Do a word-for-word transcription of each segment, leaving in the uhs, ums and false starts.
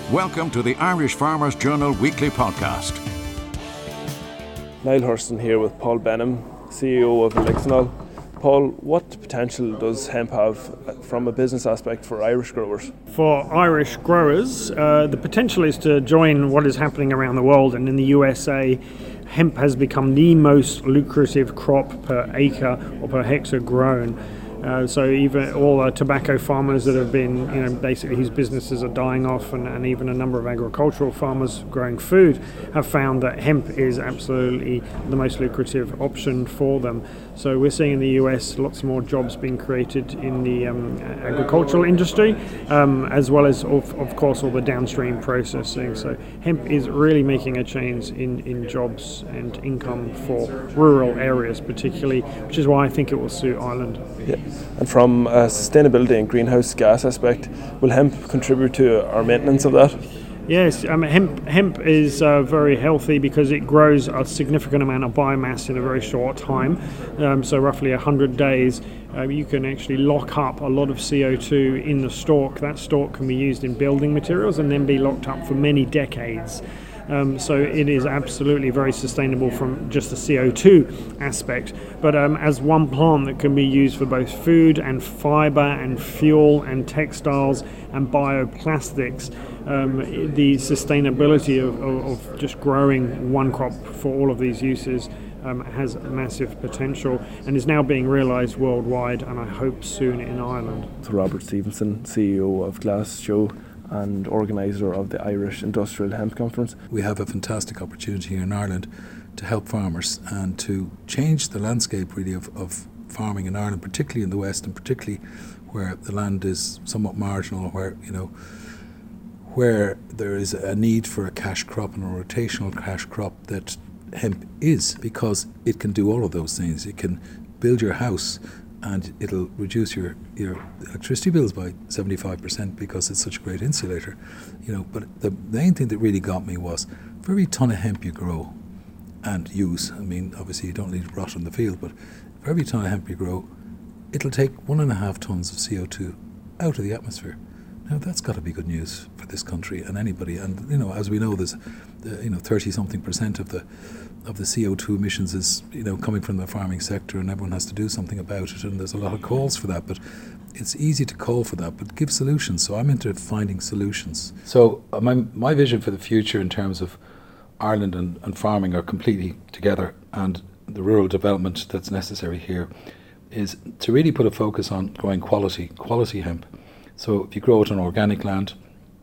Welcome to the Irish Farmers Journal Weekly Podcast. Niall Hurston here with Paul Benham, C E O of Elixinol. Paul, what potential does hemp have from a business aspect for Irish growers? For Irish growers, uh, the potential is to join what is happening around the world, and in the U S A, hemp has become the most lucrative crop per acre or per hectare grown. Uh, so even all the tobacco farmers that have been, you know, basically whose businesses are dying off, and, and even a number of agricultural farmers growing food have found that hemp is absolutely the most lucrative option for them. So we're seeing in the U S lots more jobs being created in the um, agricultural industry, um, as well as of, of course all the downstream processing. So hemp is really making a change in, in jobs and income for rural areas particularly, which is why I think it will suit Ireland. Yeah. And from a sustainability and greenhouse gas aspect, will hemp contribute to our maintenance of that? Yes, um, hemp hemp is uh, very healthy because it grows a significant amount of biomass in a very short time. Um, so roughly one hundred days, uh, you can actually lock up a lot of C O two in the stalk. That stalk can be used in building materials and then be locked up for many decades. Um, so it is absolutely very sustainable from just the C O two aspect, but um, as one plant that can be used for both food and fibre and fuel and textiles and bioplastics, um, the sustainability of, of, of just growing one crop for all of these uses um, has massive potential and is now being realised worldwide, and I hope soon in Ireland. So Robert Stevenson, C E O of Glasshow and organiser of the Irish Industrial Hemp Conference. We have a fantastic opportunity here in Ireland to help farmers and to change the landscape really of, of farming in Ireland, particularly in the West and particularly where the land is somewhat marginal, where, you know, where there is a need for a cash crop and a rotational cash crop that hemp is, because it can do all of those things. It can build your house and it'll reduce your, your electricity bills by seventy-five percent because it's such a great insulator. You know, but the main thing that really got me was for every ton of hemp you grow and use, I mean, obviously you don't need to rot in the field, but for every ton of hemp you grow, it'll take one and a half tons of C O two out of the atmosphere. Now that's got to be good news for this country and anybody. And you know, as we know, there's uh, you know thirty something percent of the of the C O two emissions is, you know, coming from the farming sector, and everyone has to do something about it, and there's a lot of calls for that, but it's easy to call for that, but give solutions. So I'm into finding solutions. So uh, my my vision for the future in terms of Ireland and, and farming are completely together, and the rural development that's necessary here is to really put a focus on growing quality, quality hemp. So if you grow it on organic land,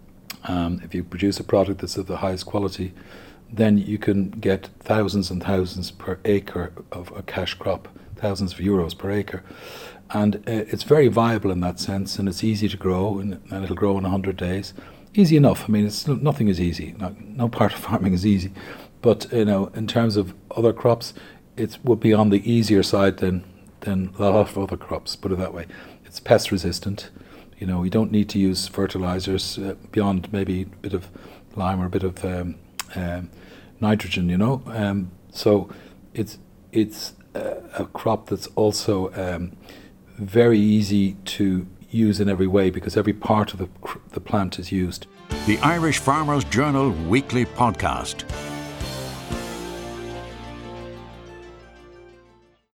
um, if you produce a product that's of the highest quality, then you can get thousands and thousands per acre of a cash crop, thousands of euros per acre. And uh, it's very viable in that sense, and it's easy to grow, and, and it'll grow in one hundred days. Easy enough. I mean, it's nothing is easy. No, no part of farming is easy. But, you know, in terms of other crops, it would be on the easier side than, than a lot of other crops, put it that way. It's pest resistant. You know, you don't need to use fertilizers uh, beyond maybe a bit of lime or a bit of um, um, nitrogen, you know. Um, so it's it's a, a crop that's also um, very easy to use in every way because every part of the, the plant is used. The Irish Farmers Journal Weekly Podcast.